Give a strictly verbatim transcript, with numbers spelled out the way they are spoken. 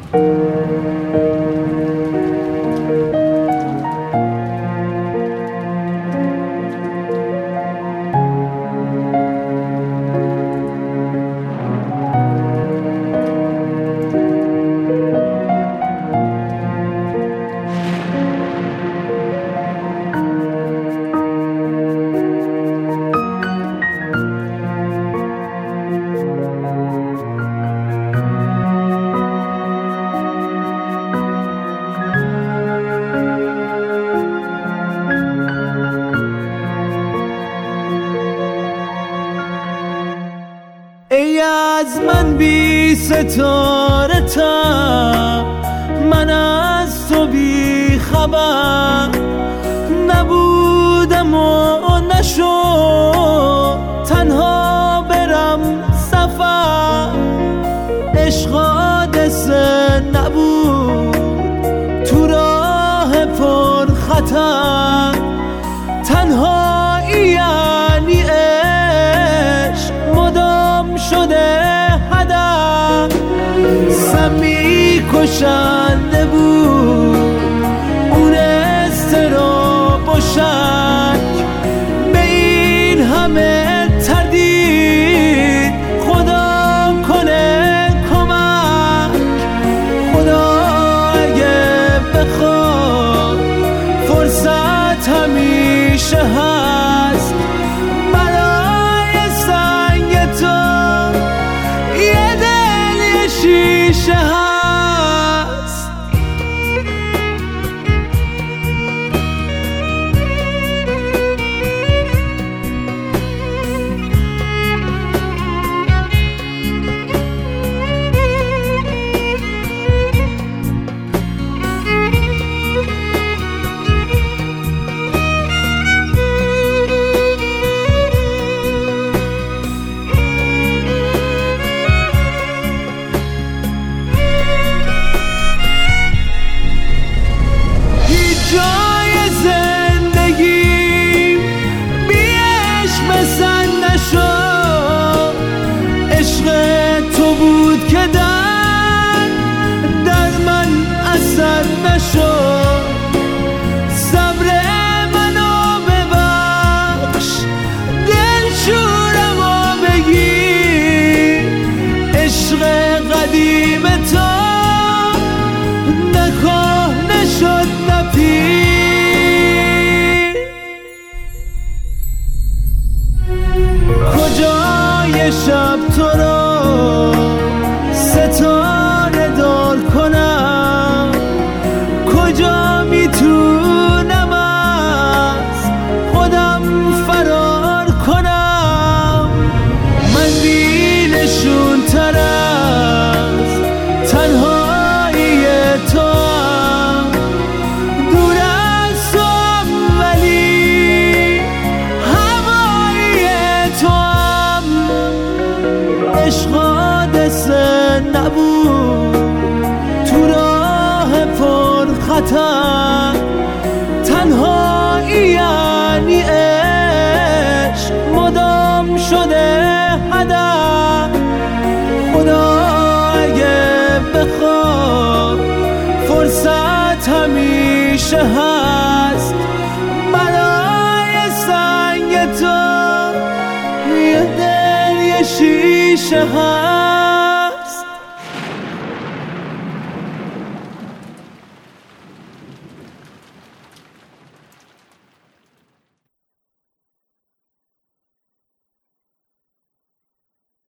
ای از من بی ستاره تا من از تو بی خبر نبودم و نشد تنها برم سفر. عشق حادثه نبود تو راه پر خطر، تنهایی یعنی عشق مدام شده هدف. سمی کشنده بود اون اضطراب و شک، به این همه تردید خدا کنه کمک. خدا اگه بخواد فرصت همیشه هست برای سنگ تو، یه دل یه شیشه هست. تو بود که در در من اثر نشد. صبر منو ببخش، دل شورمو بگیر. عشق قدیم تو نکاه نشد نپیر. کجای شب تو رو ستاره دار کنم، کجا میتونم از خودم فرار کنم. من بی نشون تر از تنهایی تو هم، دور از تو هم ولی هوایی تو هم. عشق حادثه نبود تو راه پر خطر، تنهایی یعنی عشق مدام شده هدف. خدا اگه بخواد فرصت همیشه هست برای سنگ تو، یه دل یه شیشه هست.